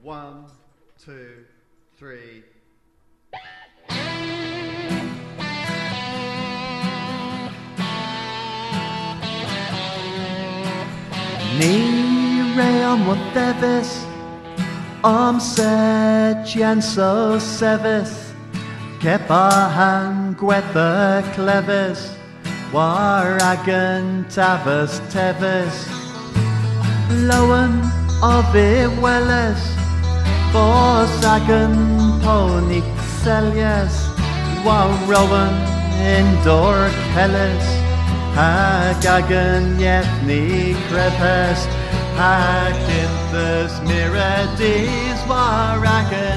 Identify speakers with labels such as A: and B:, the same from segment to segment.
A: 1, 2, 3.
B: Ní ré am mo devis se so sevis Kepa han gwetha clevis War agan tavis tevis Lowen of it welles Bos agan pony celias War rowan indoor kellis Hag agan yethni crepes Hag dinthus miradis War agan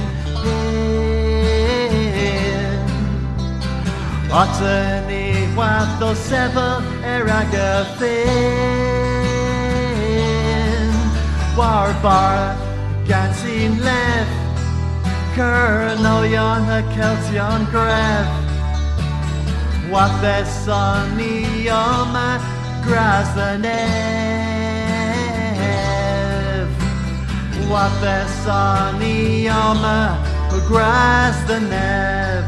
B: Otani watho seva eraga fin War bar gansin lev Kernoyon ha keltion grev What the sunny yoma grass the nev What the sunny yoma grass the nev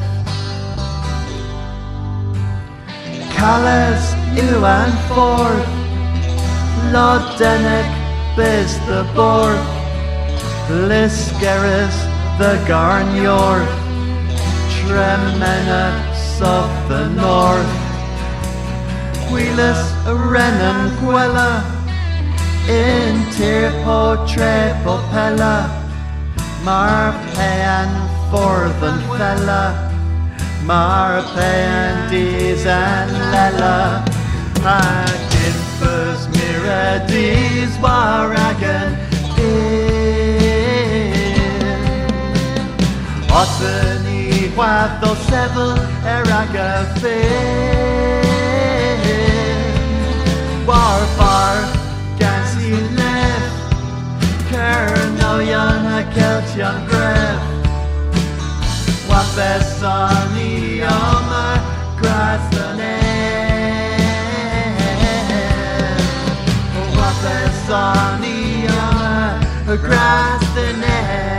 B: Callas Iwan forth Lodenek bis the borth Liskeris the Garnyorth Tremenups of the north Quilus Renum Quella In Tirpo Trepopella Marpean Forthan Fella Marpeandis and Lella Haginfus Miradis Waragan Otani Watho Sevel Eraga Fin Warbar Gansi Lev Kernoyan Hakeltian Grev Wapesani Yoma Grass the Nev Wapesani Yoma Grass the Nev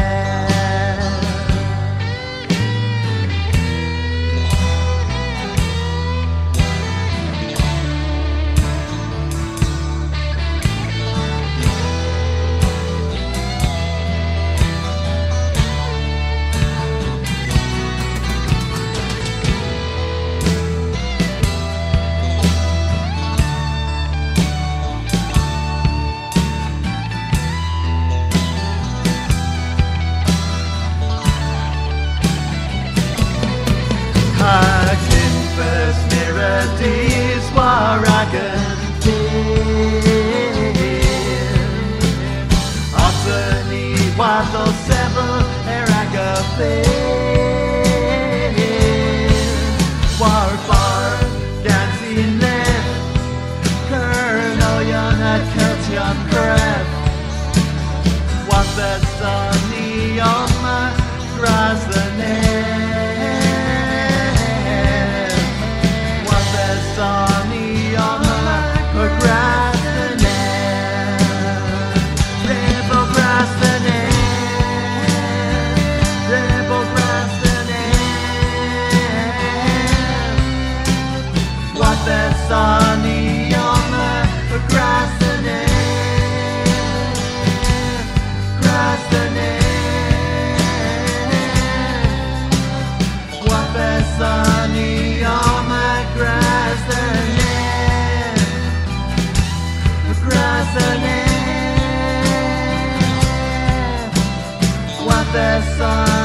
B: Haginfus Miradis Waragan Otani Watho Sevel Eraga Fin Warbar Gansin Lev Kernoyan Keltion Crev Wapesani Yoma Grass the Nev Wapesani Yoma Grass the Nev Rebo Grass the Nev Rebo Grass the Nev Wapesani Yoma Grass the Nev Grass the Nev Wapesani Yoma Grass the Nev Grass the Nev Wapesani